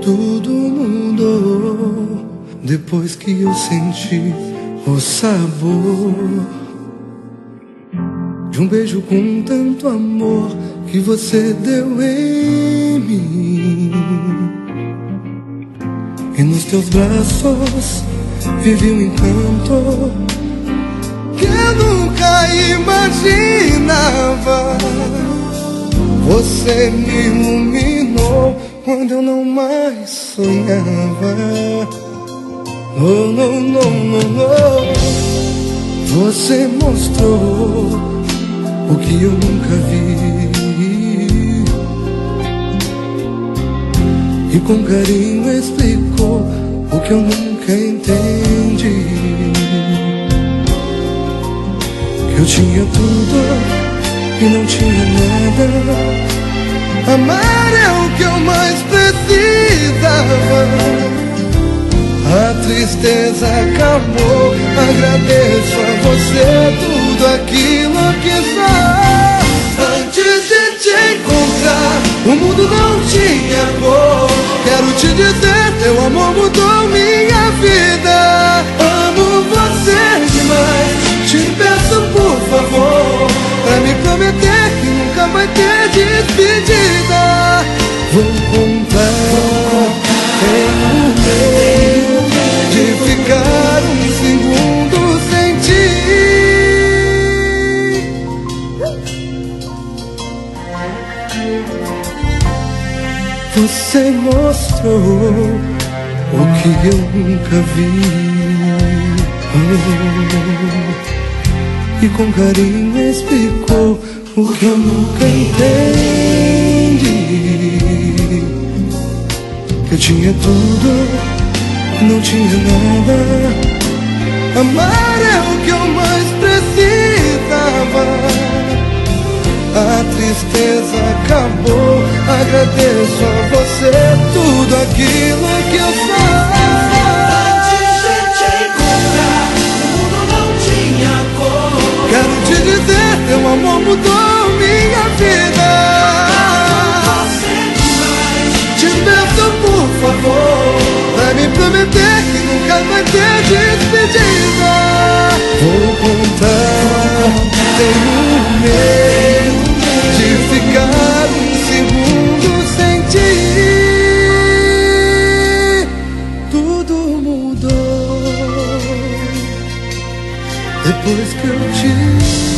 tudo mudou depois que eu senti o sabor de um beijo com tanto amor que você deu em mim. E nos teus braços vivi um encanto que eu nunca imaginava. Você me iluminou quando eu não mais sonhava. Oh, não, não, não, não. Você mostrou o que eu nunca vi e com carinho explicou o que eu nunca entendi. Que eu tinha tudo e não tinha nada. Amar é o que eu mais precisava. A tristeza acabou. Agradeço a você tudo aquilo que sou. Antes de te encontrar, o mundo não tinha cor. Quero te dizer, teu amor mudou minha vida. Amo você demais. Te peço por favor, pra me prometer que nunca vai ter despedida. Vou contar, tenho medo de ficar um segundo sem ti. Você mostrou o que eu nunca vi, e com carinho explicou o que eu nunca entendi. Que eu tinha tudo, não tinha nada. Amar é o que eu mais precisava. A tristeza acabou. Agradeço a você tudo aquilo que eu sou. Antes de te encontrar, o mundo não tinha cor. Quero te dizer, teu amor mudou minha vida. Te peço por favor, pra me prometer que nunca vai ter despedida. Vou contar, tenho medo de ficar um segundo sem ti. Tudo mudou depois que eu te